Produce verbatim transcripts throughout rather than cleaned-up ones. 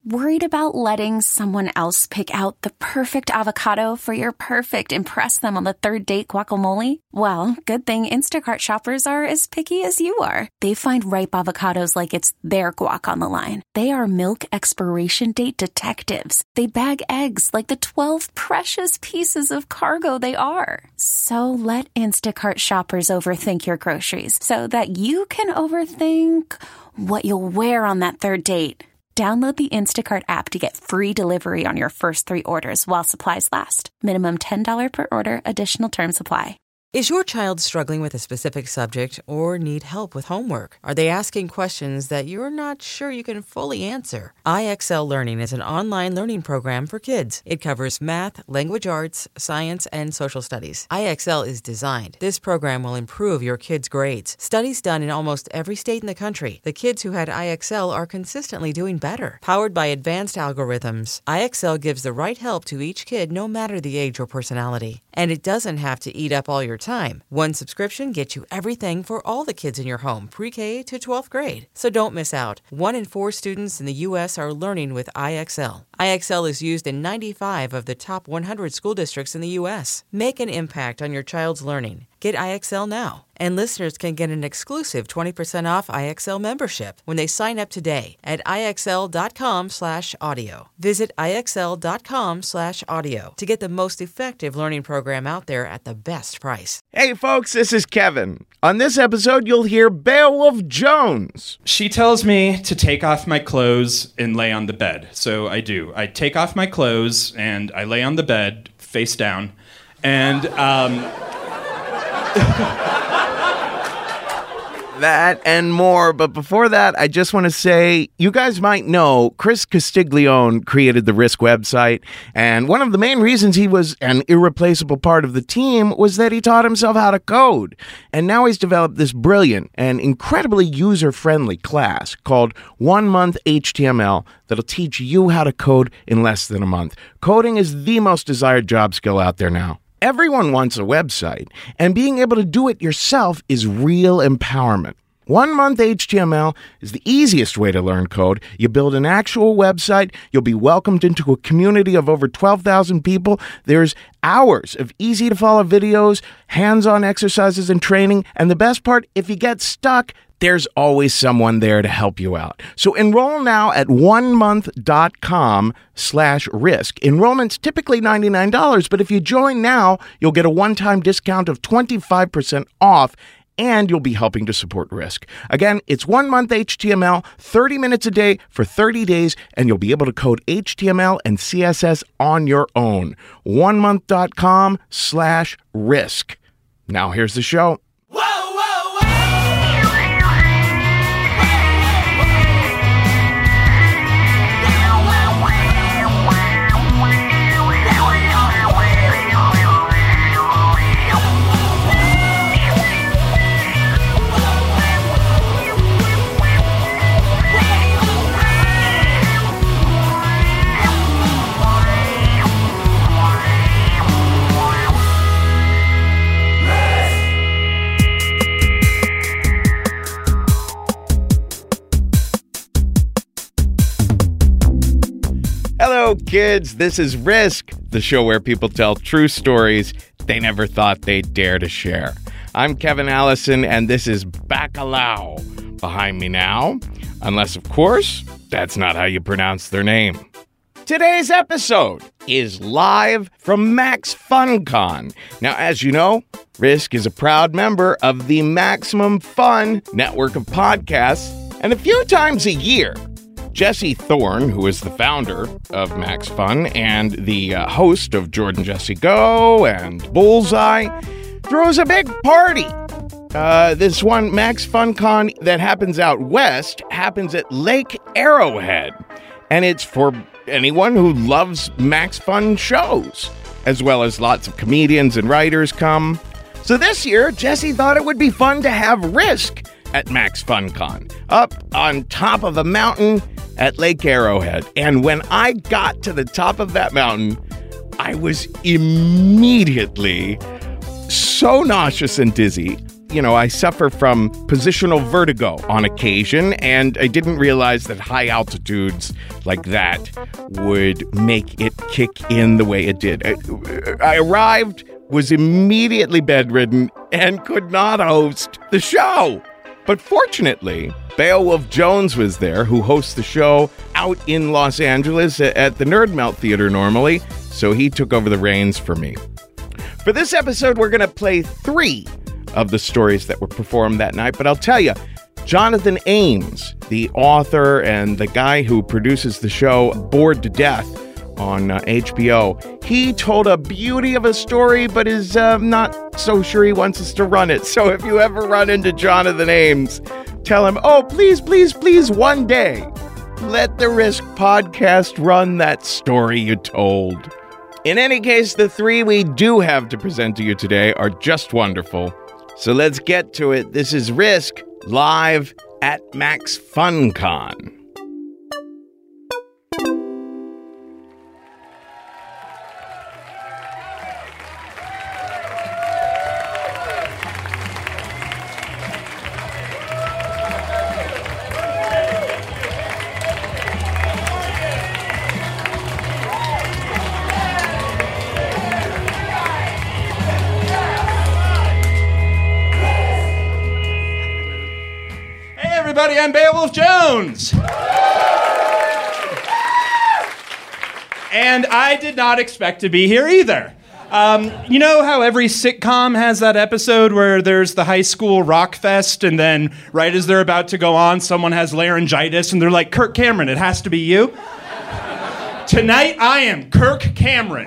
Worried about letting someone else pick out the perfect avocado for your perfect impress them on the third date guacamole? Well, good thing Instacart shoppers are as picky as you are. They find ripe avocados like it's their guac on the line. They are milk expiration date detectives. They bag eggs like the twelve precious pieces of cargo they are. So let Instacart shoppers overthink your groceries so that you can overthink what you'll wear on that third date. Download the Instacart app to get free delivery on your first three orders while supplies last. Minimum ten dollars per order. Additional terms apply. Is your child struggling with a specific subject or need help with homework? Are they asking questions that you're not sure you can fully answer? I X L Learning is an online learning program for kids. It covers math, language arts, science, and social studies. I X L is designed. This program will improve your kids' grades. Studies done in almost every state in the country. The kids who had I X L are consistently doing better. Powered by advanced algorithms, I X L gives the right help to each kid no matter the age or personality. And it doesn't have to eat up all your time. One subscription gets you everything for all the kids in your home, pre-K to twelfth grade. So don't miss out. One in four students in the U S are learning with I X L. I X L is used in ninety-five of the top one hundred school districts in the U S. Make an impact on your child's learning. Get I X L now. And listeners can get an exclusive twenty percent off I X L membership when they sign up today at IXL.com slash audio. Visit IXL.com slash audio to get the most effective learning program out there at the best price. Hey folks, this is Kevin. On this episode, you'll hear Beowulf Jones. She tells me to take off my clothes and lay on the bed. So I do. I take off my clothes and I lay on the bed face down. And, um... That and more, but before that, I just want to say, you guys might know Chris Castiglione created the Risk website, and one of the main reasons he was an irreplaceable part of the team was that he taught himself how to code, and now he's developed this brilliant and incredibly user-friendly class called One Month H T M L that'll teach you how to code in less than a month. Coding is the most desired job skill out there now. Everyone wants a website, and being able to do it yourself is real empowerment. One Month H T M L is the easiest way to learn code. You build an actual website, you'll be welcomed into a community of over twelve thousand people. There's hours of easy-to-follow videos, hands-on exercises and training, and the best part, if you get stuck, there's always someone there to help you out. So enroll now at onemonth.com slash risk. Enrollment's typically ninety-nine dollars, but if you join now, you'll get a one-time discount of twenty-five percent off, and you'll be helping to support Risk. Again, it's One Month H T M L, thirty minutes a day for thirty days, and you'll be able to code H T M L and C S S on your own. onemonth.com slash risk. Now here's the show. Hello, kids. This is Risk, the show where people tell true stories they never thought they'd dare to share. I'm Kevin Allison, and this is Bacalao behind me now. Unless, of course, that's not how you pronounce their name. Today's episode is live from Max FunCon. Now, as you know, Risk is a proud member of the Maximum Fun network of podcasts, and a few times a year, Jesse Thorne, who is the founder of Max Fun and the uh, host of Jordan Jesse Go and Bullseye, throws a big party. Uh, this one, Max FunCon, that happens out west, happens at Lake Arrowhead. And it's for anyone who loves Max Fun shows, as well as lots of comedians and writers come. So this year, Jesse thought it would be fun to have Risk at Max FunCon, up on top of a mountain at Lake Arrowhead. And when I got to the top of that mountain, I was immediately so nauseous and dizzy you know, I suffer from positional vertigo on occasion, and I didn't realize that high altitudes like that would make it kick in the way it did. I, I arrived, was immediately bedridden, and could not host the show. But fortunately, Beowulf Jones was there, who hosts the show out in Los Angeles at the Nerd Melt Theater normally, so he took over the reins for me. For this episode, we're going to play three of the stories that were performed that night, but I'll tell you, Jonathan Ames, the author and the guy who produces the show Bored to Death on uh, H B O, he told a beauty of a story, but is uh, not so sure he wants us to run it. So if you ever run into Jonathan Ames, tell him, oh, please, please, please, one day, let the Risk podcast run that story you told. In any case, the three we do have to present to you today are just wonderful. So let's get to it. This is Risk, live at Max FunCon. Everybody, I'm Beowulf Jones. And I did not expect to be here either. Um, you know how every sitcom has that episode where there's the high school rock fest, and then right as they're about to go on, someone has laryngitis, and they're like, Kirk Cameron, it has to be you? Tonight, I am Kirk Cameron.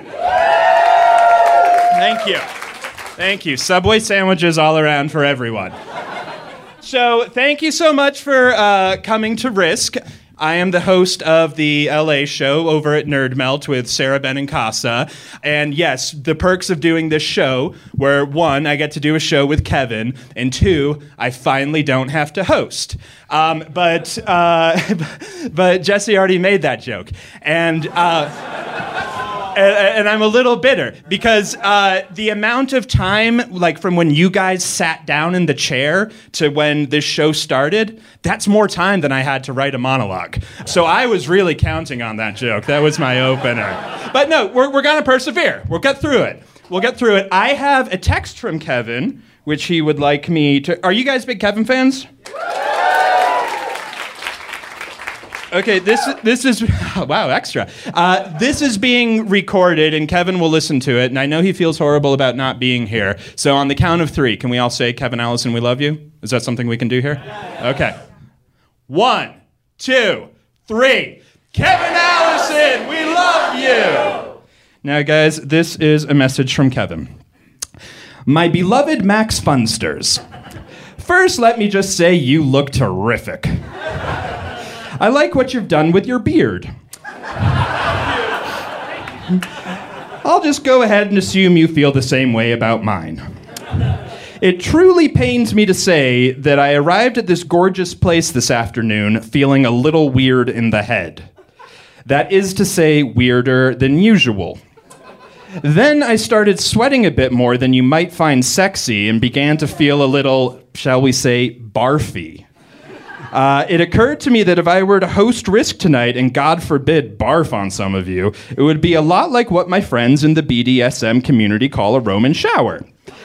Thank you. Thank you. Subway sandwiches all around for everyone. So thank you so much for uh, coming to Risk. I am the host of the L A show over at Nerd Melt with Sarah Benincasa. And yes, the perks of doing this show were, one, I get to do a show with Kevin, and two, I finally don't have to host. Um, but uh, but Jesse already made that joke. And... Uh, And, and I'm a little bitter because uh, the amount of time, like from when you guys sat down in the chair to when this show started, that's more time than I had to write a monologue. So I was really counting on that joke. That was my opener. But no, we're, we're going to persevere. We'll get through it. We'll get through it. I have a text from Kevin, which he would like me to... Are you guys big Kevin fans? Okay, this this is oh, wow extra. Uh, this is being recorded, and Kevin will listen to it. And I know he feels horrible about not being here. So on the count of three, can we all say, "Kevin Allison, we love you"? Is that something we can do here? Okay. One, two, three. Kevin Allison, we love you. Now, guys, this is a message from Kevin. My beloved Max Funsters. First, let me just say you look terrific. I like what you've done with your beard. I'll just go ahead and assume you feel the same way about mine. It truly pains me to say that I arrived at this gorgeous place this afternoon feeling a little weird in the head. That is to say, weirder than usual. Then I started sweating a bit more than you might find sexy and began to feel a little, shall we say, barfy. Uh, it occurred to me that if I were to host Risk tonight and, God forbid, barf on some of you, it would be a lot like what my friends in the B D S M community call a Roman shower.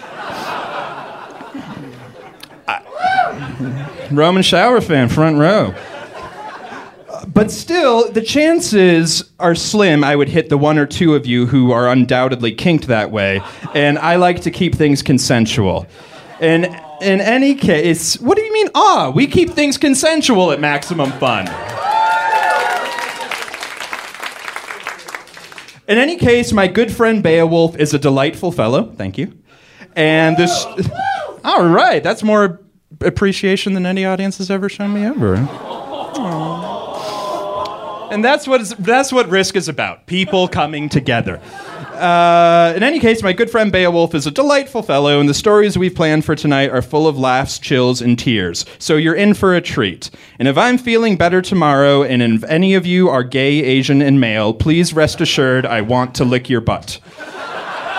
I, Roman shower fan, front row. But still, the chances are slim I would hit the one or two of you who are undoubtedly kinked that way, and I like to keep things consensual. And in any case, what do you mean, ah? We keep things consensual at Maximum Fun. In any case, my good friend Beowulf is a delightful fellow. Thank you. And this... All right, that's more appreciation than any audience has ever shown me ever. Aww. And that's what, is, that's what Risk is about. People coming together. Uh, in any case, my good friend Beowulf is a delightful fellow, and the stories we've planned for tonight are full of laughs, chills, and tears. So you're in for a treat. And if I'm feeling better tomorrow, and if any of you are gay, Asian, and male, please rest assured I want to lick your butt.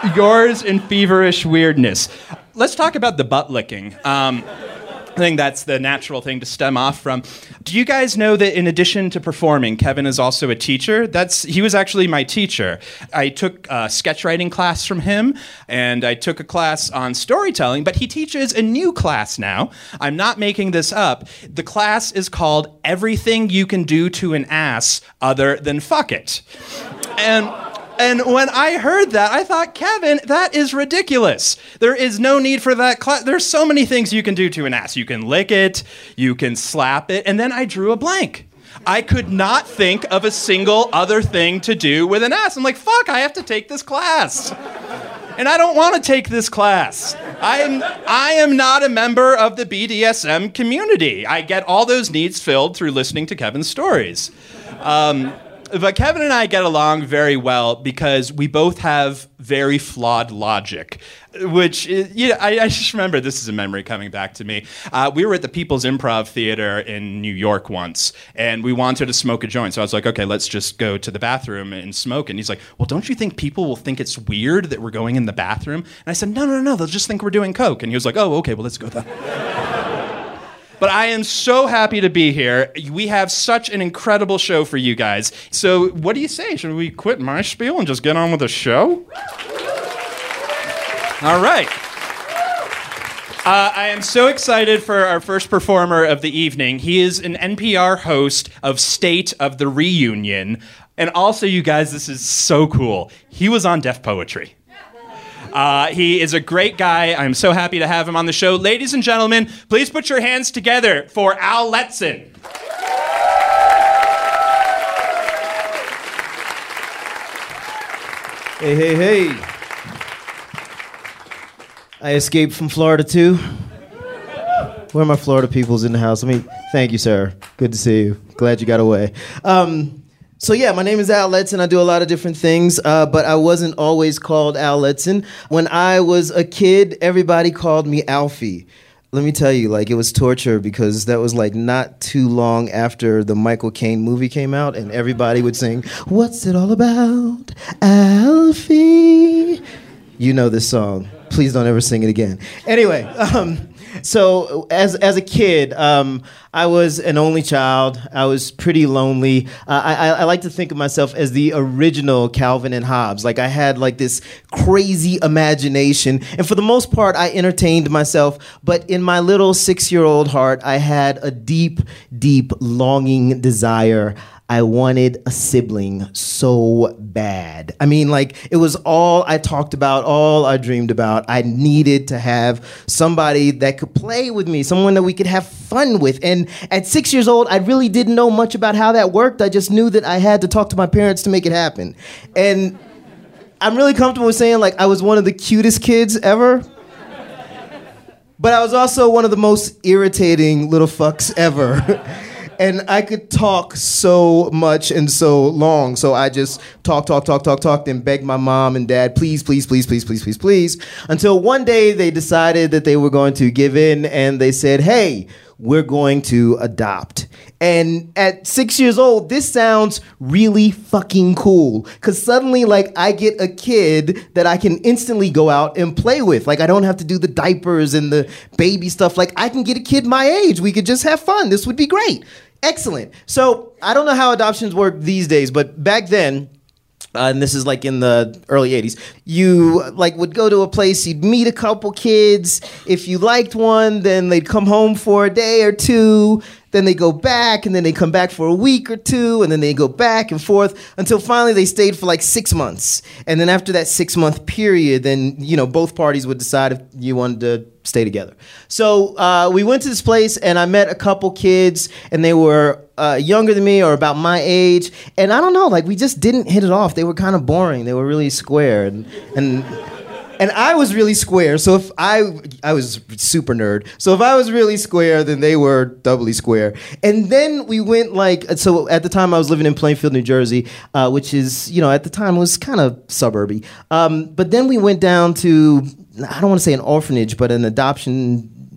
yours in feverish weirdness. Let's talk about the butt licking. Um, I think that's the natural thing to stem off from. Do you guys know that in addition to performing, Kevin is also a teacher? That's he was actually my teacher. I took a sketch writing class from him, and I took a class on storytelling, but he teaches a new class now. I'm not making this up. The class is called Everything You Can Do to an Ass Other Than Fuck It. And... And when I heard that, I thought, Kevin, that is ridiculous. There is no need for that class. There's so many things you can do to an ass. You can lick it, you can slap it, and then I drew a blank. I could not think of a single other thing to do with an ass. I'm like, fuck, I have to take this class. And I don't want to take this class. I'm, I am not a member of the B D S M community. I get all those needs filled through listening to Kevin's stories. Um... But Kevin and I get along very well because we both have very flawed logic, which, is, you know, I, I just remember, this is a memory coming back to me. Uh, we were at the People's Improv Theater in New York once, and we wanted to smoke a joint. So I was like, okay, let's just go to the bathroom and smoke. And he's like, well, don't you think people will think it's weird that we're going in the bathroom? And I said, no, no, no, they'll just think we're doing coke. And he was like, oh, okay, well, let's go then. But I am so happy to be here. We have such an incredible show for you guys. So what do you say? Should we quit my spiel and just get on with the show? All right. Uh, I am so excited for our first performer of the evening. He is an N P R host of State of the Reunion. And also, you guys, this is so cool. He was on Def Poetry. Uh, he is a great guy. I'm so happy to have him on the show. Ladies and gentlemen, please put your hands together for Al Letson. Hey, hey, hey. I escaped from Florida, too. Where are my Florida peoples in the house? I mean, thank you, sir. Good to see you. Glad you got away. Um... So yeah, my name is Al Letson. I do a lot of different things, uh, but I wasn't always called Al Letson. When I was a kid, everybody called me Alfie. Let me tell you, like, it was torture because that was like not too long after the Michael Caine movie came out, and everybody would sing, "What's it all about, Alfie?" You know this song. Please don't ever sing it again. Anyway, um, so as as a kid, um, I was an only child. I was pretty lonely. Uh, I, I like to think of myself as the original Calvin and Hobbes. Like I had like this crazy imagination, and for the most part, I entertained myself. But in my little six-year-old heart, I had a deep, deep longing desire. I wanted a sibling so bad. I mean, like, it was all I talked about, all I dreamed about. I needed to have somebody that could play with me, someone that we could have fun with. And at six years old, I really didn't know much about how that worked. I just knew that I had to talk to my parents to make it happen. And I'm really comfortable with saying, like, I was one of the cutest kids ever. But I was also one of the most irritating little fucks ever. And I could talk so much and so long. So I just talk, talk, talk, talk, talk, then begged my mom and dad, please, please, please, please, please, please, please. Until one day they decided that they were going to give in and they said, hey, we're going to adopt. And at six years old, this sounds really fucking cool. Because suddenly, like, I get a kid that I can instantly go out and play with. Like, I don't have to do the diapers and the baby stuff. Like, I can get a kid my age. We could just have fun. This would be great. Excellent. So I don't know how adoptions work these days, but back then, Uh, and this is like in the early eighties, you like would go to a place, you'd meet a couple kids. If you liked one, then they'd come home for a day or two. Then they go back, and then they come back for a week or two, and then they go back and forth until finally they stayed for like six months. And then after that six-month period, then, you know, both parties would decide if you wanted to stay together. So uh, we went to this place, and I met a couple kids, and they were uh, younger than me or about my age. And I don't know, like, we just didn't hit it off. They were kind of boring. They were really square. And... and And I was really square, so if I, I was super nerd. So if I was really square, then they were doubly square. And then we went like, so at the time I was living in Plainfield, New Jersey, uh, which is, you know, at the time was kind of suburby. Um, but then we went down to, I don't want to say an orphanage, but an adoption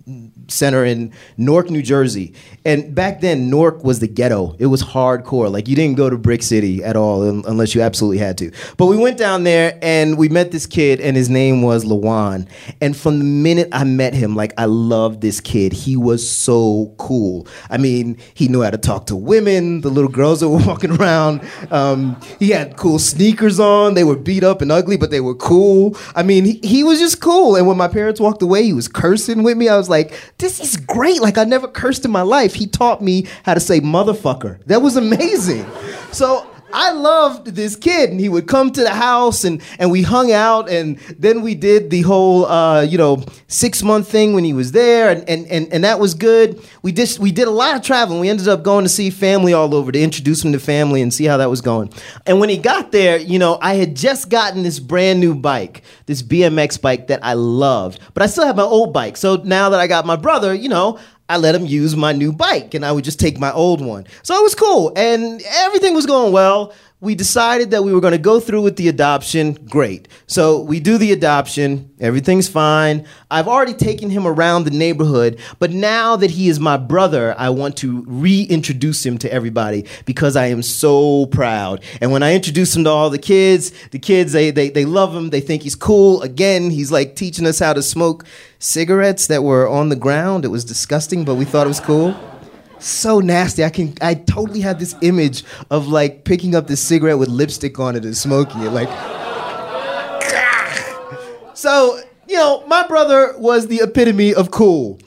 center in Newark, New Jersey. And back then, Newark was the ghetto. It was hardcore. Like, you didn't go to Brick City at all un- unless you absolutely had to. But we went down there, and we met this kid, and his name was Lawan. And from the minute I met him, like, I loved this kid. He was so cool. I mean, he knew how to talk to women, the little girls that were walking around. Um, he had cool sneakers on. They were beat up and ugly, but they were cool. I mean, he, he was just cool. And when my parents walked away, he was cursing with me. I was like, this is great. Like, I never cursed in my life. He taught me how to say motherfucker. That was amazing. So I loved this kid, and he would come to the house, and, and we hung out, and then we did the whole, uh, you know, six-month thing when he was there, and, and, and, and that was good. We did, we did a lot of traveling. We ended up going to see family all over to introduce him to family and see how that was going. And when he got there, you know, I had just gotten this brand new bike, this B M X bike that I loved, but I still have my old bike. So now that I got my brother, you know, I let him use my new bike, and I would just take my old one. So it was cool, and everything was going well. We decided that we were going to go through with the adoption. Great. So we do the adoption. Everything's fine. I've already taken him around the neighborhood, but now that he is my brother, I want to reintroduce him to everybody because I am so proud. And when I introduce him to all the kids, the kids, they they, they love him. They think he's cool. Again, he's like teaching us how to smoke cigarettes that were on the ground. It was disgusting, but we thought it was cool. So nasty. I can. I totally have this image of like picking up this cigarette with lipstick on it and smoking it. Like, so you know, my brother was the epitome of cool.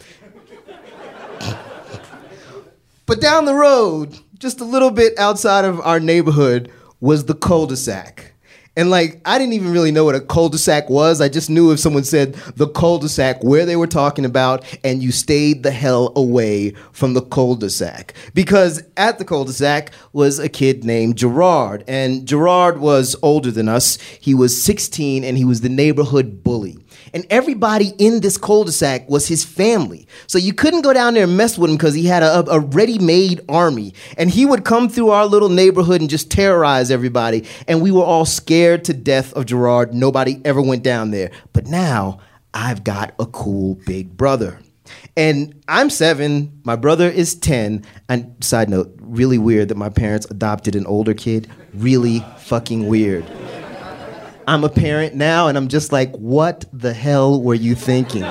But down the road, just a little bit outside of our neighborhood, was the cul-de-sac. And like, I didn't even really know what a cul-de-sac was. I just knew if someone said the cul-de-sac, where they were talking about, and you stayed the hell away from the cul-de-sac. Because at the cul-de-sac was a kid named Gerard. And Gerard was older than us. He was sixteen, and he was the neighborhood bully. And everybody in this cul-de-sac was his family. So you couldn't go down there and mess with him because he had a, a ready-made army. And he would come through our little neighborhood and just terrorize everybody. And we were all scared to death of Gerard. Nobody ever went down there. But now I've got a cool big brother. And I'm seven, my brother is ten. And side note, really weird that my parents adopted an older kid. Really fucking weird. I'm a parent now, and I'm just like, what the hell were you thinking?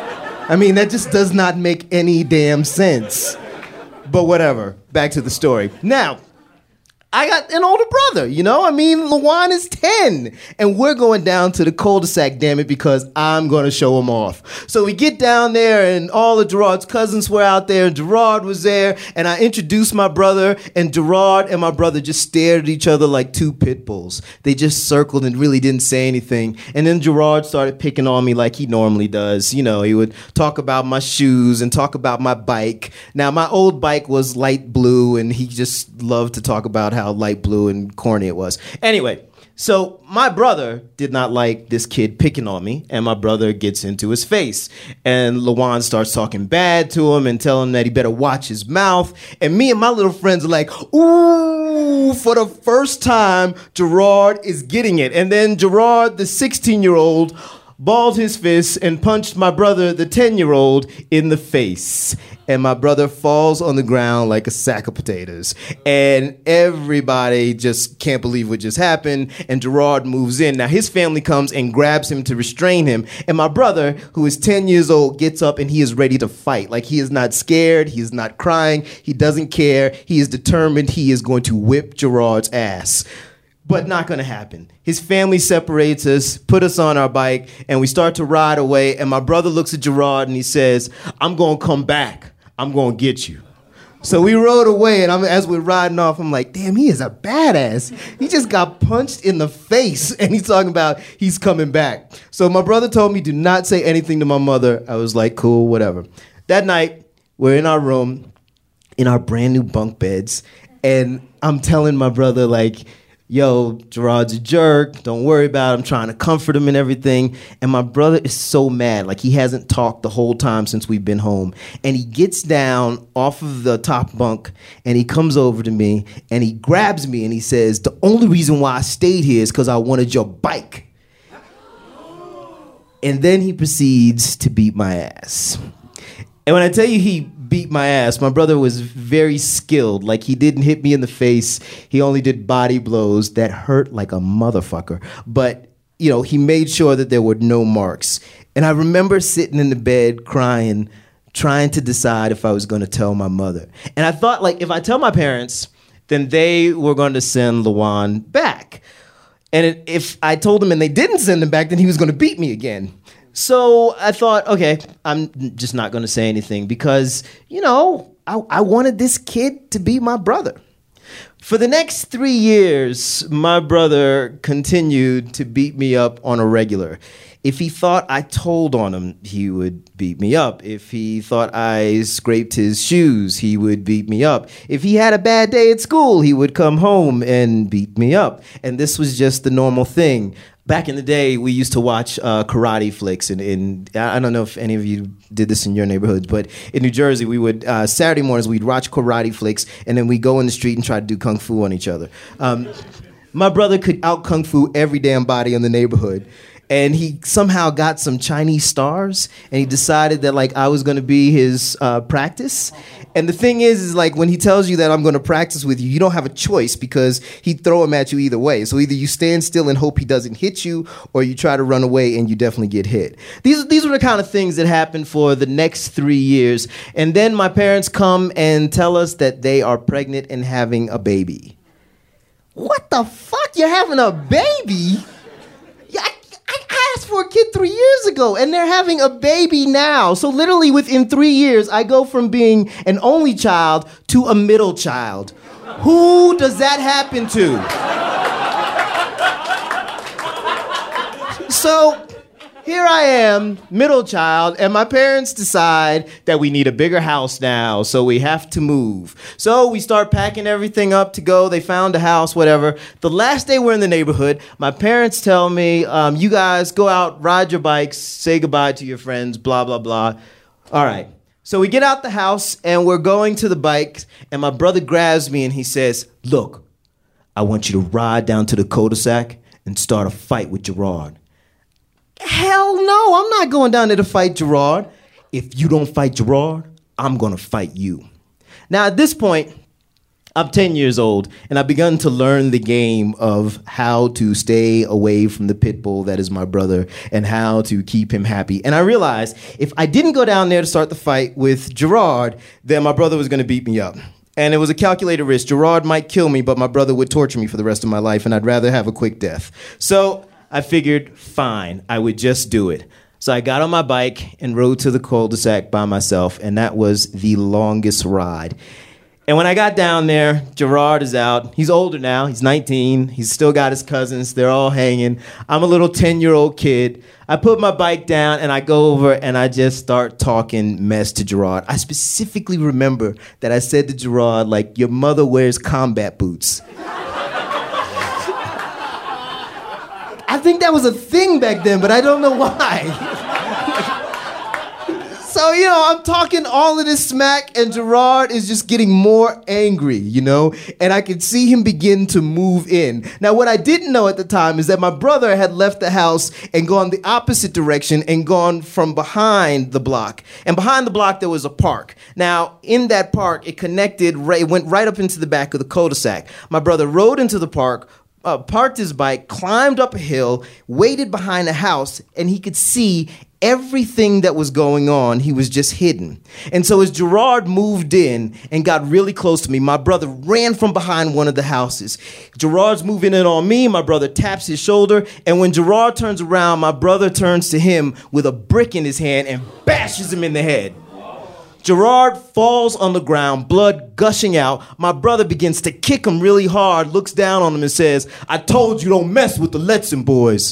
I mean, that just does not make any damn sense. But whatever, back to the story. Now, I got an older brother, you know? I mean, Lawan is ten, and we're going down to the cul-de-sac, damn it, because I'm going to show him off. So we get down there, and all of Gerard's cousins were out there, and Gerard was there, and I introduced my brother, and Gerard and my brother just stared at each other like two pit bulls. They just circled and really didn't say anything. And then Gerard started picking on me like he normally does. You know, he would talk about my shoes and talk about my bike. Now, my old bike was light blue, and he just loved to talk about how light blue and corny it was. Anyway, so my brother did not like this kid picking on me, and my brother gets into his face. And Lawan starts talking bad to him and telling him that he better watch his mouth. And me and my little friends are like, ooh, for the first time, Gerard is getting it. And then Gerard, the sixteen-year-old, balled his fist and punched my brother, the ten-year-old, in the face. And my brother falls on the ground like a sack of potatoes. And everybody just can't believe what just happened. And Gerard moves in. Now, his family comes and grabs him to restrain him. And my brother, who is ten years old, gets up and he is ready to fight. Like, he is not scared. He is not crying. He doesn't care. He is determined. He is going to whip Gerard's ass. But not going to happen. His family separates us, put us on our bike, and we start to ride away. And my brother looks at Gerard and he says, I'm going to come back. I'm going to get you. So we rode away, and I'm, as we're riding off, I'm like, damn, he is a badass. He just got punched in the face, and he's talking about he's coming back. So my brother told me, do not say anything to my mother. I was like, cool, whatever. That night, we're in our room, in our brand new bunk beds, and I'm telling my brother, like, yo, Gerard's a jerk. Don't worry about it. I'm trying to comfort him and everything. And my brother is so mad. Like, he hasn't talked the whole time since we've been home. And he gets down off of the top bunk, and he comes over to me, and he grabs me, and he says, the only reason why I stayed here is because I wanted your bike. And then he proceeds to beat my ass. And when I tell you he beat my ass, my brother was very skilled. Like, he didn't hit me in the face. He only did body blows that hurt like a motherfucker. But, you know, he made sure that there were no marks. And I remember sitting in the bed crying, trying to decide if I was going to tell my mother. And I thought, like, if I tell my parents, then they were going to send Lawan back. And it, if I told him and they didn't send him back, then he was going to beat me again. So I thought, okay, I'm just not going to say anything because, you know, I, I wanted this kid to be my brother. For the next three years, my brother continued to beat me up on a regular. If he thought I told on him, he would beat me up. If he thought I scraped his shoes, he would beat me up. If he had a bad day at school, he would come home and beat me up. And this was just the normal thing. Back in the day, we used to watch uh, karate flicks, and, and I don't know if any of you did this in your neighborhoods, but in New Jersey, we would, uh, Saturday mornings, we'd watch karate flicks, and then we'd go in the street and try to do kung fu on each other. Um, my brother could out kung fu every damn body in the neighborhood. And he somehow got some Chinese stars, and he decided that, like, I was going to be his uh, practice. And the thing is, is like, when he tells you that I'm going to practice with you, you don't have a choice because he'd throw him at you either way. So either you stand still and hope he doesn't hit you, or you try to run away and you definitely get hit. These, these were the kind of things that happened for the next three years. And then my parents come and tell us that they are pregnant and having a baby. What the fuck? You're having a baby? Yeah, I, I asked for a kid three years ago, and they're having a baby now. So literally within three years, I go from being an only child to a middle child. Who does that happen to? So here I am, middle child, and my parents decide that we need a bigger house now, so we have to move. So we start packing everything up to go. They found a house, whatever. The last day we're in the neighborhood, my parents tell me, um, you guys go out, ride your bikes, say goodbye to your friends, blah, blah, blah. All right. So we get out the house, and we're going to the bike, and my brother grabs me, and he says, look, I want you to ride down to the cul-de-sac and start a fight with Gerard. Hell no, I'm not going down there to fight Gerard. If you don't fight Gerard, I'm going to fight you. Now, at this point, I'm ten years old, and I've begun to learn the game of how to stay away from the pit bull that is my brother and how to keep him happy. And I realized if I didn't go down there to start the fight with Gerard, then my brother was going to beat me up. And it was a calculated risk. Gerard might kill me, but my brother would torture me for the rest of my life, and I'd rather have a quick death. So I figured, fine, I would just do it. So I got on my bike and rode to the cul-de-sac by myself, and that was the longest ride. And when I got down there, Gerard is out. He's older now. He's nineteen. He's still got his cousins. They're all hanging. I'm a little ten-year-old kid. I put my bike down, and I go over, and I just start talking mess to Gerard. I specifically remember that I said to Gerard, like, your mother wears combat boots. I think that was a thing back then, but I don't know why. So, you know, I'm talking all of this smack, and Gerard is just getting more angry, you know? And I could see him begin to move in. Now, what I didn't know at the time is that my brother had left the house and gone the opposite direction and gone from behind the block. And behind the block, there was a park. Now, in that park, it connected, right, it went right up into the back of the cul-de-sac. My brother rode into the park, Uh, parked his bike, climbed up a hill, waited behind a house, and he could see everything that was going on. He was just hidden. And so as Gerard moved in and got really close to me, my brother ran from behind one of the houses. Gerard's moving in on me. My brother taps his shoulder. And when Gerard turns around, my brother turns to him with a brick in his hand and bashes him in the head. Gerard falls on the ground, blood gushing out. My brother begins to kick him really hard, looks down on him and says, I told you don't mess with the Letson boys.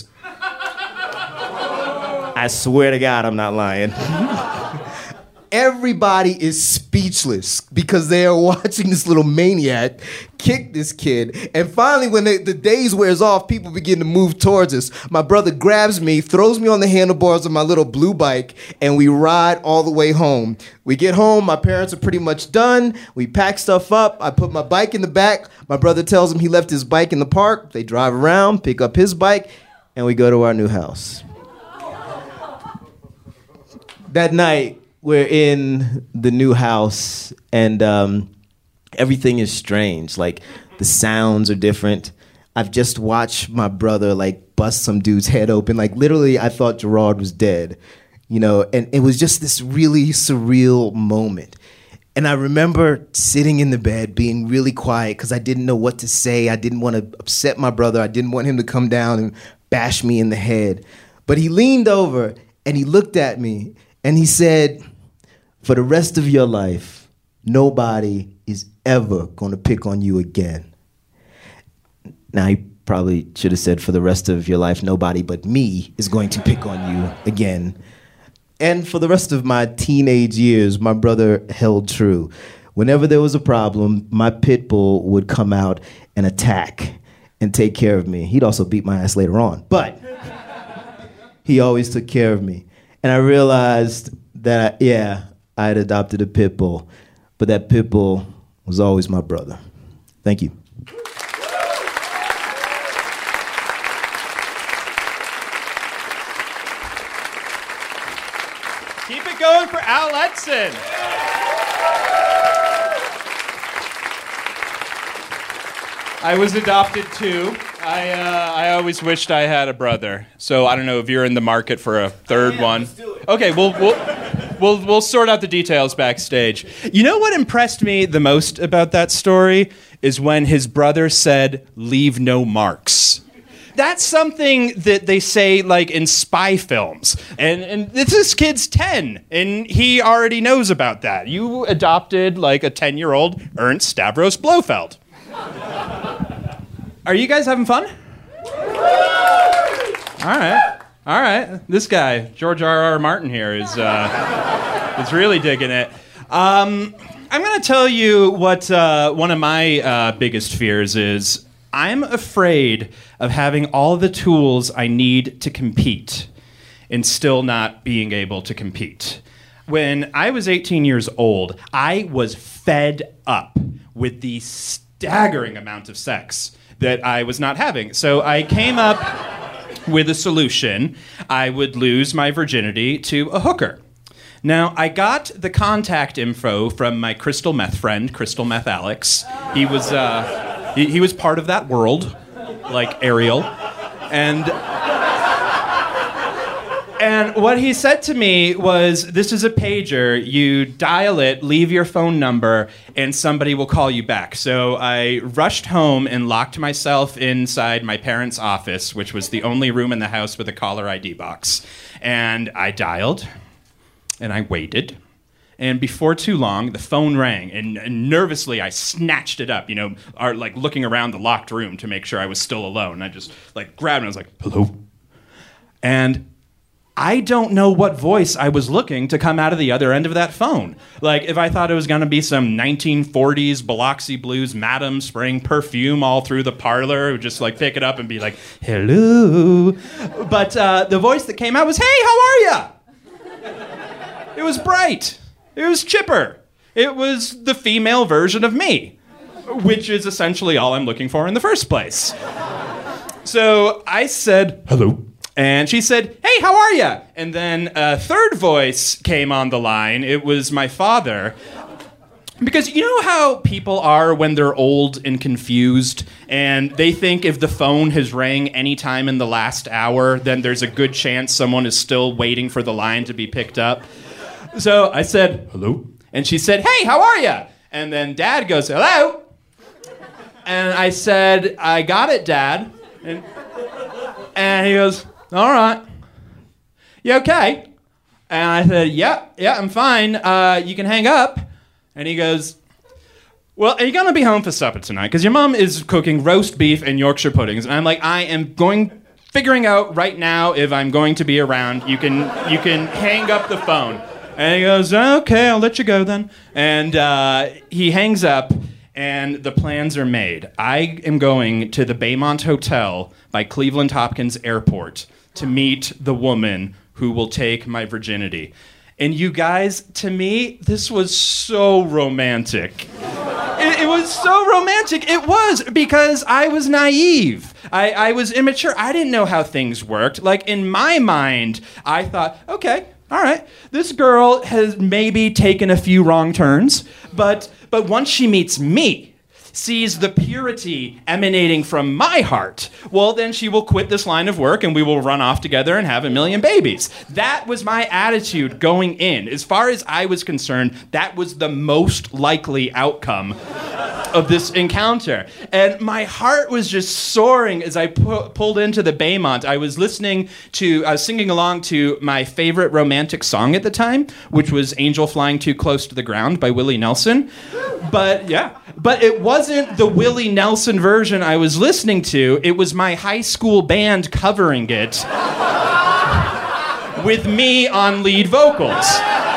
I swear to God, I'm not lying. Everybody is speechless because they are watching this little maniac kick this kid. And finally, when they, the days wears off, people begin to move towards us. My brother grabs me, throws me on the handlebars of my little blue bike, and we ride all the way home. We get home, my parents are pretty much done. We pack stuff up. I put my bike in the back. My brother tells him he left his bike in the park. They drive around, pick up his bike, and we go to our new house. That night, we're in the new house, and um, everything is strange. Like, the sounds are different. I've just watched my brother, like, bust some dude's head open. Like, literally, I thought Gerard was dead, you know? And it was just this really surreal moment. And I remember sitting in the bed, being really quiet, because I didn't know what to say. I didn't want to upset my brother. I didn't want him to come down and bash me in the head. But he leaned over, and he looked at me, and he said, "For the rest of your life, nobody is ever going to pick on you again." Now, he probably should have said, "For the rest of your life, nobody but me is going to pick on you again." And for the rest of my teenage years, my brother held true. Whenever there was a problem, my pit bull would come out and attack and take care of me. He'd also beat my ass later on, but he always took care of me. And I realized that, yeah, I had adopted a pit bull, but that pit bull was always my brother. Thank you. Keep it going for Al Letson. I was adopted too. I uh, I always wished I had a brother. So I don't know if you're in the market for a third oh, yeah, one. Let's do it. Okay, we'll we'll we'll we'll sort out the details backstage. You know what impressed me the most about that story is when his brother said, "Leave no marks." That's something that they say, like, in spy films. And and this kid's ten, and he already knows about that. You adopted, like, a ten-year-old Ernst Stavros Blofeld. Are you guys having fun? All right. All right. This guy, George R R. Martin here, is, uh, is really digging it. Um, I'm going to tell you what uh, one of my uh, biggest fears is. I'm afraid of having all the tools I need to compete and still not being able to compete. When I was eighteen years old, I was fed up with the staggering amount of sex that I was not having. So I came up with a solution. I would lose my virginity to a hooker. Now, I got the contact info from my crystal meth friend, Crystal Meth Alex. He was... Uh, He, he was part of that world, like Ariel. And and what he said to me was, "This is a pager. You dial it, leave your phone number, and somebody will call you back." So I rushed home and locked myself inside my parents' office, which was the only room in the house with a caller I D box. And I dialed, and I waited. And before too long, the phone rang, and, and nervously I snatched it up, you know, are, like looking around the locked room to make sure I was still alone. I just like grabbed it, and I was like, "Hello?" And I don't know what voice I was looking to come out of the other end of that phone. Like, if I thought it was going to be some nineteen forties Biloxi Blues madam spraying perfume all through the parlor, who just like pick it up and be like, "Hello." But uh, the voice that came out was, "Hey, how are ya?" It was bright. It was chipper. It was the female version of me, which is essentially all I'm looking for in the first place. So I said, "Hello." And she said, "Hey, how are ya?" And then a third voice came on the line. It was my father. Because you know how people are when they're old and confused, and they think if the phone has rang any time in the last hour, then there's a good chance someone is still waiting for the line to be picked up. So I said, "Hello?" And she said, "Hey, how are ya?" And then Dad goes, "Hello?" And I said, "I got it, Dad." And, and he goes, "All right. You okay?" And I said, "Yeah, yeah, I'm fine. Uh, you can hang up." And he goes, "Well, are you going to be home for supper tonight? Because your mom is cooking roast beef and Yorkshire puddings." And I'm like, "I am going, figuring out right now if I'm going to be around. You can, you can hang up the phone." And he goes, "Okay, I'll let you go then." And uh, he hangs up, and the plans are made. I am going to the Baymont Hotel by Cleveland Hopkins Airport to meet the woman who will take my virginity. And you guys, to me, this was so romantic. It, it was so romantic. It was, because I was naive. I, I was immature. I didn't know how things worked. Like, in my mind, I thought, okay, all right, this girl has maybe taken a few wrong turns, but but once she meets me, sees the purity emanating from my heart, well, then she will quit this line of work and we will run off together and have a million babies. That was my attitude going in. As far as I was concerned, that was the most likely outcome of this encounter. And my heart was just soaring as I pu- pulled into the Baymont. I was listening to, I was singing along to my favorite romantic song at the time, which was Angel Flying Too Close to the Ground by Willie Nelson. But yeah, but it wasn't the Willie Nelson version I was listening to. It was my high school band covering it with me on lead vocals.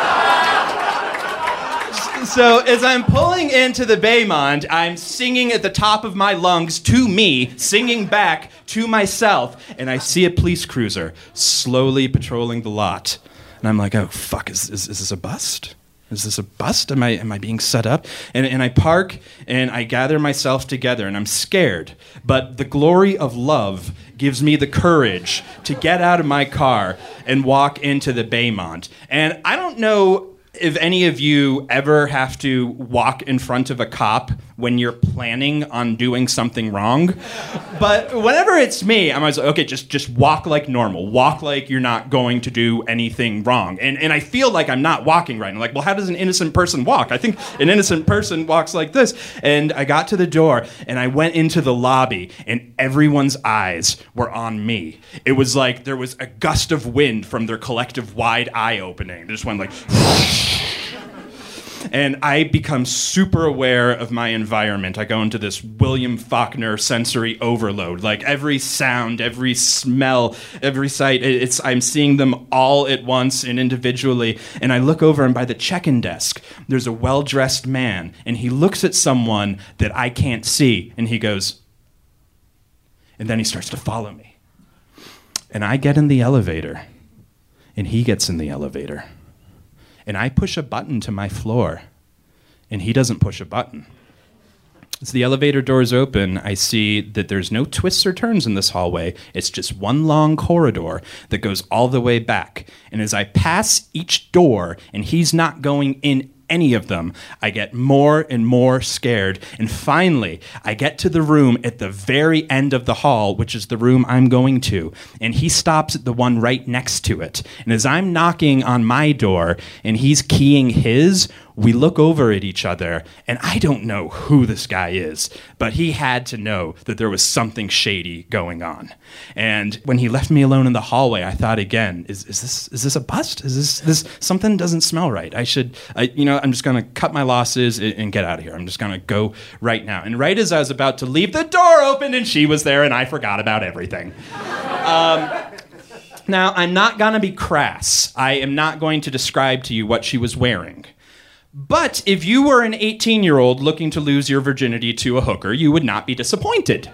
So as I'm pulling into the Baymont, I'm singing at the top of my lungs to me, singing back to myself, and I see a police cruiser slowly patrolling the lot. And I'm like, oh, fuck, is, is, is this a bust? Is this a bust? Am I am I being set up? And and I park and I gather myself together and I'm scared. But the glory of love gives me the courage to get out of my car and walk into the Baymont. And I don't know if any of you ever have to walk in front of a cop when you're planning on doing something wrong, but whenever it's me, I'm always like, okay, just just walk like normal. Walk like you're not going to do anything wrong. And and I feel like I'm not walking right. I'm like, well, how does an innocent person walk? I think an innocent person walks like this. And I got to the door, and I went into the lobby, and everyone's eyes were on me. It was like there was a gust of wind from their collective wide eye opening. They just went like... And I become super aware of my environment. I go into this William Faulkner sensory overload. Like every sound, every smell, every sight, it's I'm seeing them all at once and individually. And I look over, and by the check-in desk, there's a well-dressed man, and he looks at someone that I can't see, and he goes, and then he starts to follow me. And I get in the elevator, and he gets in the elevator. And I push a button to my floor, and he doesn't push a button. As the elevator doors open, I see that there's no twists or turns in this hallway. It's just one long corridor that goes all the way back. And as I pass each door, and he's not going in any of them, I get more and more scared. And finally, I get to the room at the very end of the hall, which is the room I'm going to. And he stops at the one right next to it. And as I'm knocking on my door and he's keying his, we look over at each other, and I don't know who this guy is, but he had to know that there was something shady going on. And when he left me alone in the hallway, I thought again, is, is this is this a bust? Is this this something doesn't smell right? I should, I, you know, I'm just gonna cut my losses and, and get out of here. I'm just gonna go right now. And right as I was about to leave, the door opened, and she was there, and I forgot about everything. Um, now, I'm not gonna be crass. I am not going to describe to you what she was wearing. But if you were an eighteen-year-old looking to lose your virginity to a hooker, you would not be disappointed.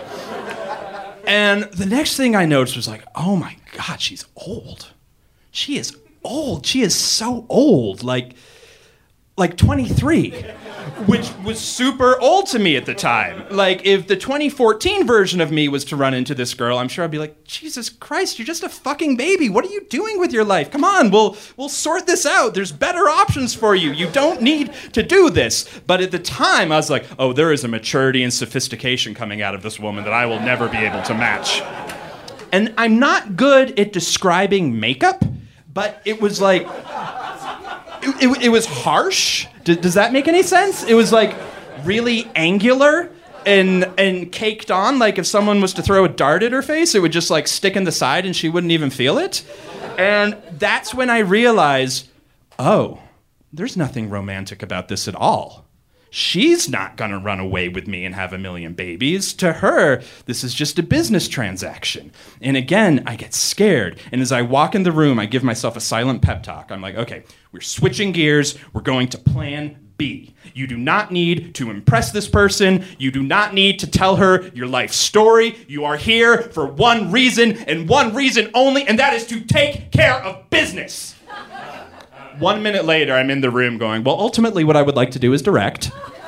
And the next thing I noticed was like, oh my God, she's old. She is old. She is so old. Like, like twenty-three, which was super old to me at the time. Like, if the twenty fourteen version of me was to run into this girl, I'm sure I'd be like, Jesus Christ, you're just a fucking baby. What are you doing with your life? Come on, we'll we'll sort this out. There's better options for you. You don't need to do this. But at the time, I was like, oh, there is a maturity and sophistication coming out of this woman that I will never be able to match. And I'm not good at describing makeup, but it was like... It, it, it was harsh. D- does that make any sense? It was like really angular and and caked on. Like if someone was to throw a dart at her face, it would just like stick in the side and she wouldn't even feel it. And that's when I realized, oh, there's nothing romantic about this at all. She's not gonna run away with me and have a million babies. To her, this is just a business transaction. And again, I get scared. And as I walk in the room, I give myself a silent pep talk. I'm like, okay, we're switching gears. We're going to plan B. You do not need to impress this person. You do not need to tell her your life story. You are here for one reason and one reason only, and that is to take care of business. One minute later, I'm in the room going, well, ultimately what I would like to do is direct.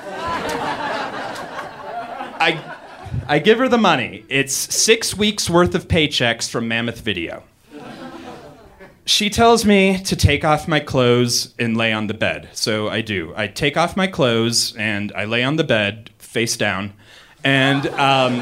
I, I give her the money. It's six weeks worth of paychecks from Mammoth Video. she tells me to take off my clothes and lay on the bed. So I do. I take off my clothes and I lay on the bed, face down. And um,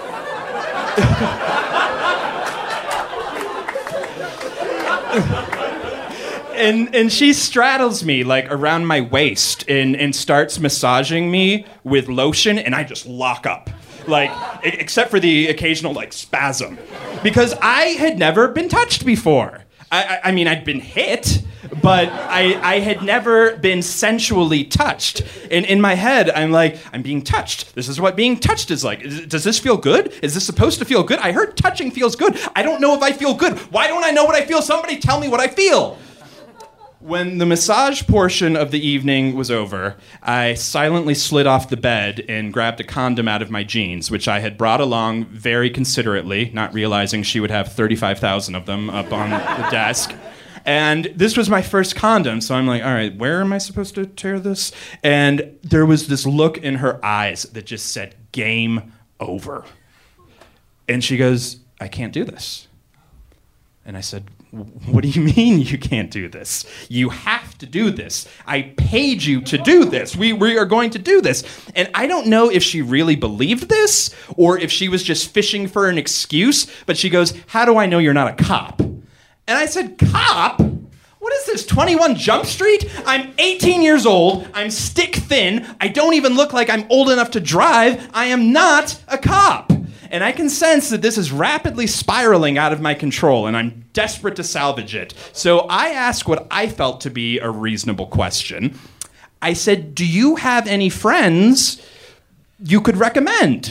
and and she straddles me like around my waist and, and starts massaging me with lotion, and I just lock up. Like, except for the occasional like spasm. Because I had never been touched before. I, I, I mean, I'd been hit, but I, I had never been sensually touched. And in my head, I'm like, I'm being touched. This is what being touched is like. Is, does this feel good? Is this supposed to feel good? I heard touching feels good. I don't know if I feel good. Why don't I know what I feel? Somebody tell me what I feel. When the massage portion of the evening was over, I silently slid off the bed and grabbed a condom out of my jeans, which I had brought along very considerately, not realizing she would have thirty-five thousand of them up on the desk. And this was my first condom, so I'm like, all right, where am I supposed to tear this? And there was this look in her eyes that just said, game over. And she goes, I can't do this. And I said, what do you mean you can't do this? You have to do this. I paid you to do this. We, we are going to do this. And I don't know if she really believed this or if she was just fishing for an excuse, but she goes, how do I know you're not a cop? And I said, cop? What is this, twenty-one Jump Street? I'm eighteen years old. I'm stick thin. I don't even look like I'm old enough to drive. I am not a cop. And I can sense that this is rapidly spiraling out of my control, and I'm desperate to salvage it. So I asked what I felt to be a reasonable question. I said, do you have any friends you could recommend?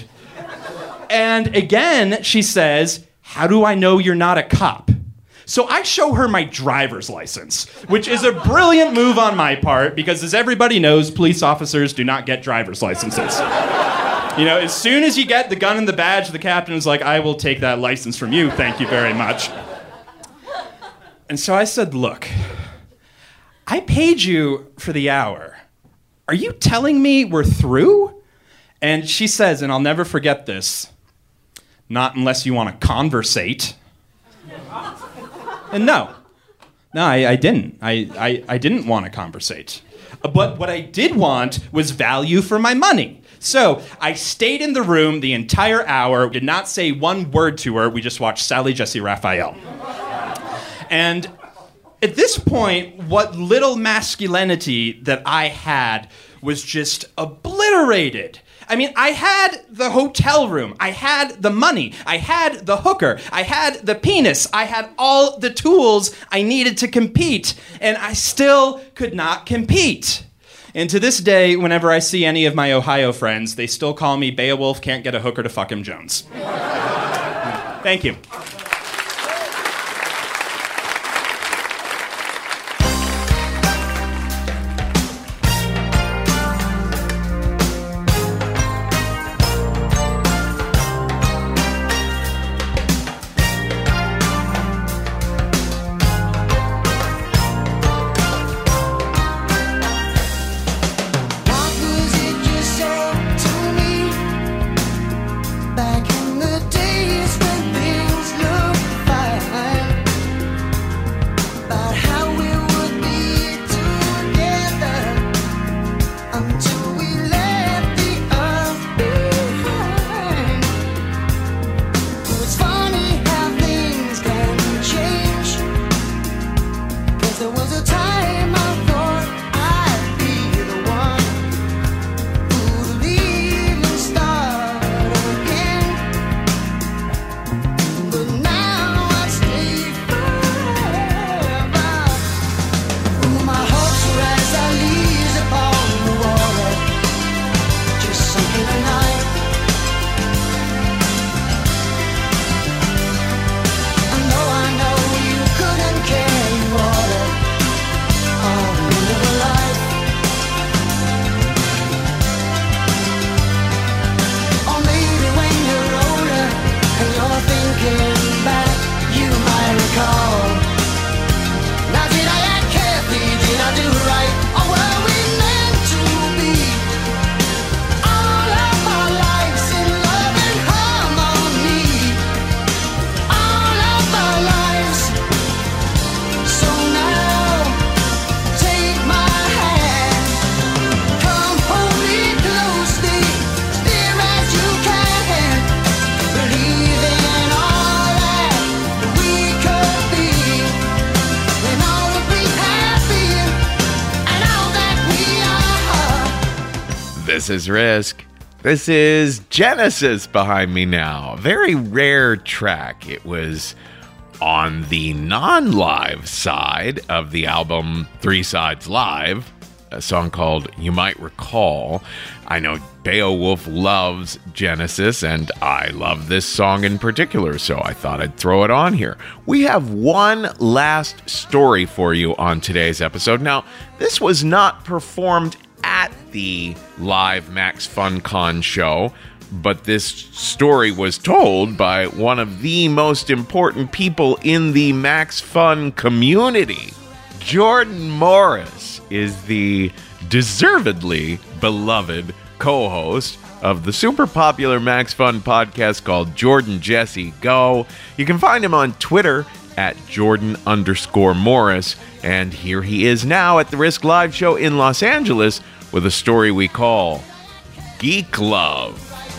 And again, she says, how do I know you're not a cop? So I show her my driver's license, which is a brilliant move on my part, because as everybody knows, police officers do not get driver's licenses. You know, as soon as you get the gun and the badge, the captain is like, I will take that license from you, thank you very much. And so I said, look, I paid you for the hour. Are you telling me we're through? And she says, and I'll never forget this, not unless you want to conversate. And no, no, I, I didn't. I, I, I didn't want to conversate. But what I did want was value for my money. So I stayed in the room the entire hour, did not say one word to her. We just watched Sally Jesse Raphael. And at this point, what little masculinity that I had was just obliterated. I mean, I had the hotel room, I had the money, I had the hooker, I had the penis, I had all the tools I needed to compete, and I still could not compete. And to this day, whenever I see any of my Ohio friends, they still call me Beowulf can't get a hooker to fuck him Jones. Thank you. Back in the days when things This is Risk. This is Genesis behind me now. Very rare track. It was on the non-live side of the album Three Sides Live, a song called You Might Recall. I know Beowulf loves Genesis, and I love this song in particular, so I thought I'd throw it on here. We have one last story for you on today's episode. Now, this was not performed at the live Max FunCon show, but this story was told by one of the most important people in the Max Fun community. Jordan Morris is the deservedly beloved co-host of the super popular Max Fun podcast called Jordan Jesse Go. You can find him on Twitter at Jordan underscore Morris. And here he is now at the Risk Live show in Los Angeles with a story we call Geek Love.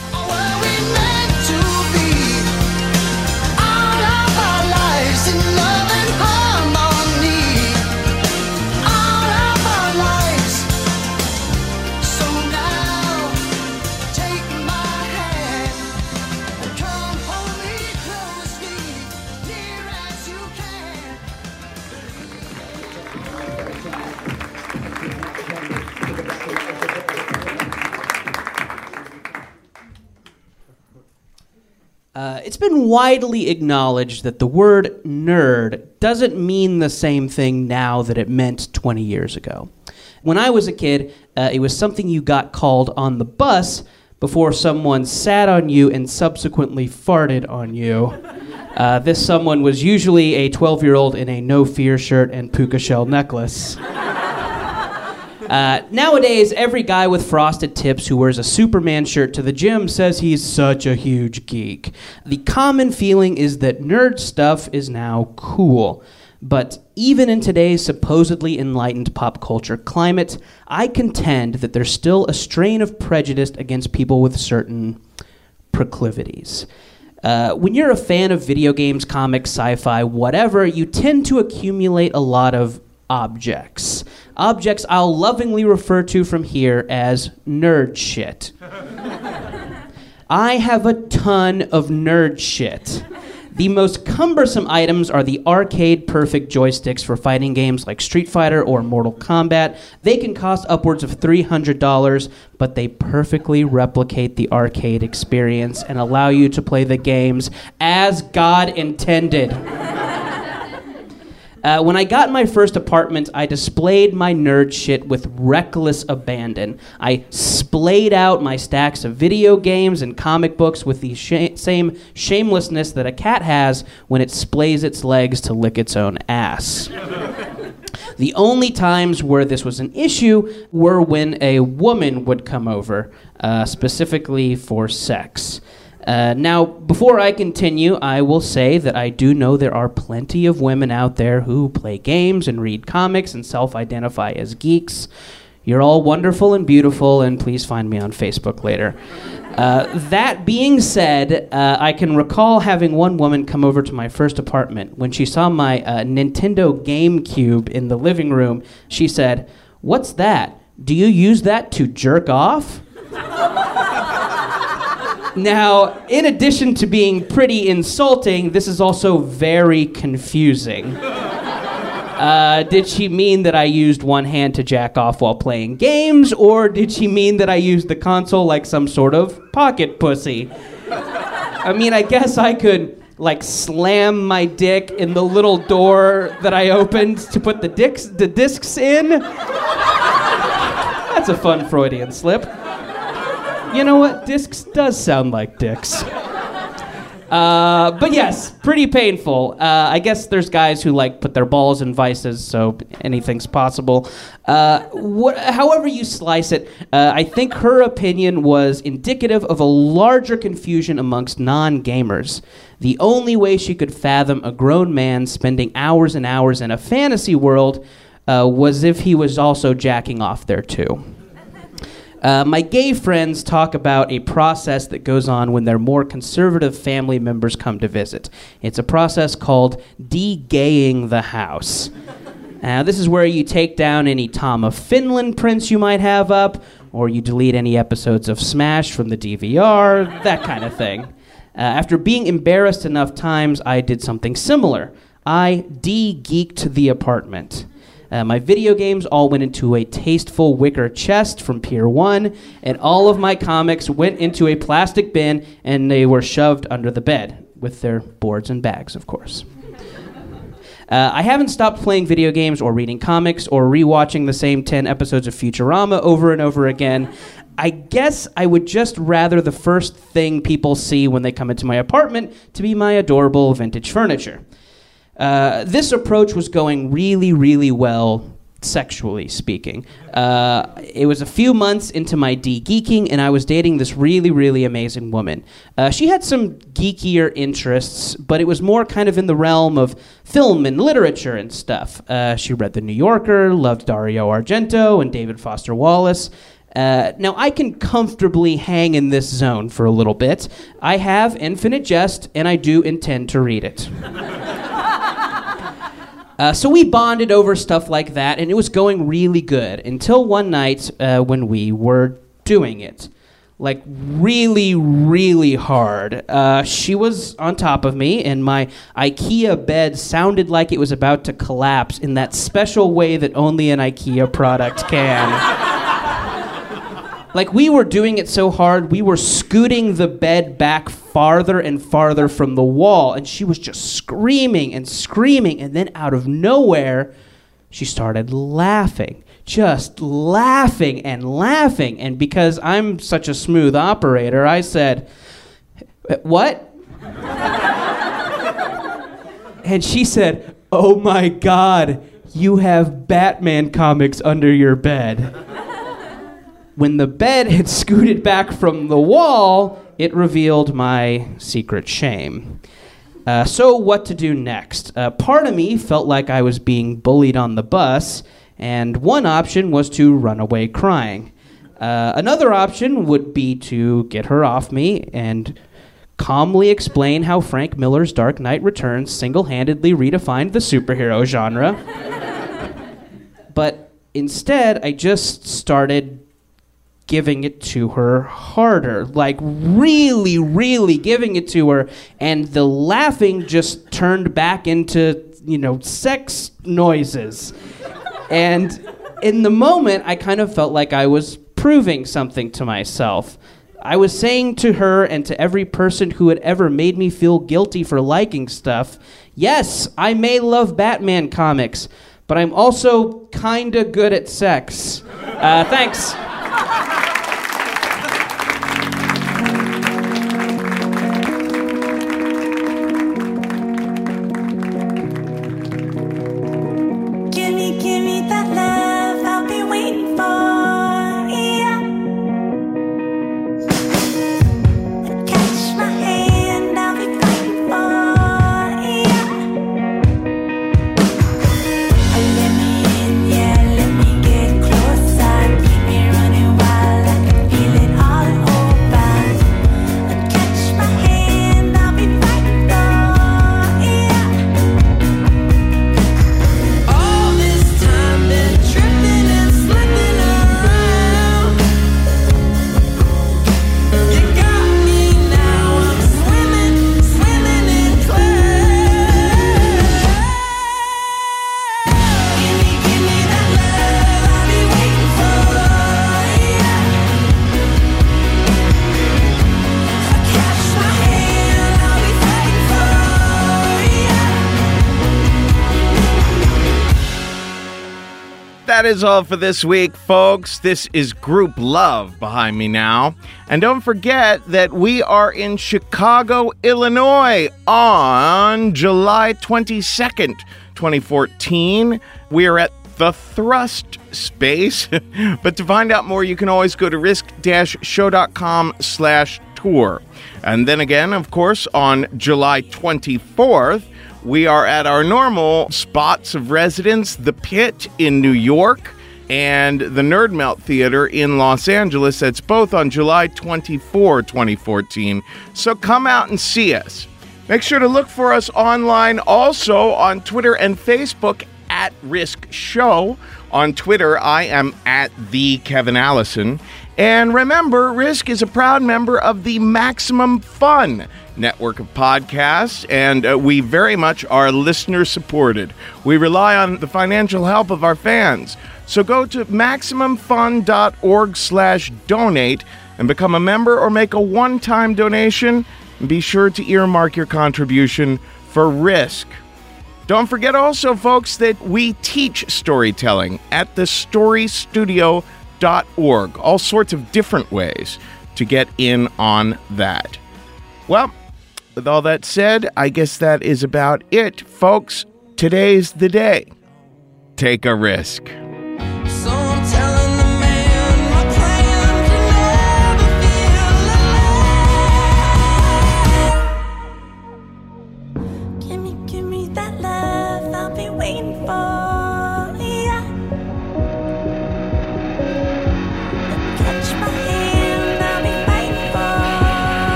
Uh, it's been widely acknowledged that the word nerd doesn't mean the same thing now that it meant twenty years ago. When I was a kid, uh, it was something you got called on the bus before someone sat on you and subsequently farted on you. Uh, this someone was usually a twelve-year-old in a no-fear shirt and puka shell necklace. Uh, nowadays, every guy with frosted tips who wears a Superman shirt to the gym says he's such a huge geek. The common feeling is that nerd stuff is now cool. But even in today's supposedly enlightened pop culture climate, I contend that there's still a strain of prejudice against people with certain proclivities. Uh, when you're a fan of video games, comics, sci-fi, whatever, you tend to accumulate a lot of objects. Objects I'll lovingly refer to from here as nerd shit. I have a ton of nerd shit. The most cumbersome items are the arcade-perfect joysticks for fighting games like Street Fighter or Mortal Kombat. They can cost upwards of three hundred dollars, but they perfectly replicate the arcade experience and allow you to play the games as God intended. Uh, when I got my first apartment, I displayed my nerd shit with reckless abandon. I splayed out my stacks of video games and comic books with the sh- same shamelessness that a cat has when it splays its legs to lick its own ass. The only times where this was an issue were when a woman would come over, uh, specifically for sex. Uh, now, before I continue, I will say that I do know there are plenty of women out there who play games and read comics and self-identify as geeks. You're all wonderful and beautiful, and please find me on Facebook later. Uh, that being said, uh, I can recall having one woman come over to my first apartment. When she saw my uh, Nintendo GameCube in the living room, she said, "What's that? Do you use that to jerk off?" Now, in addition to being pretty insulting, this is also very confusing. Uh, did she mean that I used one hand to jack off while playing games, or did she mean that I used the console like some sort of pocket pussy? I mean, I guess I could, like, slam my dick in the little door that I opened to put the, dicks, the discs in. That's a fun Freudian slip. You know what? Discs does sound like dicks. Uh, but yes, pretty painful. Uh, I guess there's guys who like put their balls in vices, so anything's possible. Uh, what, however you slice it, uh, I think her opinion was indicative of a larger confusion amongst non-gamers. The only way she could fathom a grown man spending hours and hours in a fantasy world uh, was if he was also jacking off there too. Uh, my gay friends talk about a process that goes on when their more conservative family members come to visit. It's a process called de-gaying the house. Now, this is where you take down any Tom of Finland prints you might have up, or you delete any episodes of Smash from the D V R, that kind of thing. Uh, after being embarrassed enough times, I did something similar. I de-geeked the apartment. Uh, my video games all went into a tasteful wicker chest from Pier one, and all of my comics went into a plastic bin, and they were shoved under the bed, with their boards and bags, of course. Uh, I haven't stopped playing video games or reading comics or rewatching the same ten episodes of Futurama over and over again. I guess I would just rather the first thing people see when they come into my apartment to be my adorable vintage furniture. Uh, this approach was going really, really well, sexually speaking. Uh, it was a few months into my de-geeking, and I was dating this really, really amazing woman. Uh, she had some geekier interests, but it was more kind of in the realm of film and literature and stuff. Uh, she read The New Yorker, loved Dario Argento and David Foster Wallace. Uh, now, I can comfortably hang in this zone for a little bit. I have Infinite Jest, and I do intend to read it. Uh, so we bonded over stuff like that, and it was going really good until one night uh, when we were doing it. Like, really, really hard. Uh, she was on top of me, and my IKEA bed sounded like it was about to collapse in that special way that only an IKEA product can. Like, we were doing it so hard, we were scooting the bed back farther and farther from the wall, and she was just screaming and screaming, and then out of nowhere, she started laughing. Just laughing and laughing. And because I'm such a smooth operator, I said, "What?" And she said, "Oh my God, you have Batman comics under your bed." When the bed had scooted back from the wall, it revealed my secret shame. Uh, so what to do next? Uh, part of me felt like I was being bullied on the bus, and one option was to run away crying. Uh, another option would be to get her off me and calmly explain how Frank Miller's Dark Knight Returns single-handedly redefined the superhero genre. But instead, I just started giving it to her harder, like really, really giving it to her, and the laughing just turned back into, you know, sex noises. And in the moment, I kind of felt like I was proving something to myself. I was saying to her and to every person who had ever made me feel guilty for liking stuff, yes, I may love Batman comics, but I'm also kinda good at sex. Uh, thanks. That is all for this week, folks. This is Group Love behind me now. And don't forget that we are in Chicago, Illinois on July twenty-second, twenty fourteen. We are at the Thrust Space. But to find out more, you can always go to risk-show.com slash tour. And then again, of course, on July twenty-fourth, we are at our normal spots of residence, The Pit in New York and the Nerd Melt Theater in Los Angeles. That's both on July twenty-fourth, twenty fourteen. So come out and see us. Make sure to look for us online also on Twitter and Facebook at Risk Show. On Twitter, I am at the Kevin Allison. And remember, Risk is a proud member of the Maximum Fun network of podcasts, and uh, we very much are listener-supported. We rely on the financial help of our fans. So go to MaximumFun.org slash donate and become a member or make a one-time donation. And be sure to earmark your contribution for Risk. Don't forget also, folks, that we teach storytelling at the story studio dot org. All sorts of different ways to get in on that. Well, with all that said, I guess that is about it, folks. Today's the day. Take a risk. So I'm telling the man my plan to never feel alone. Gimme, gimme that love I'll be waiting for.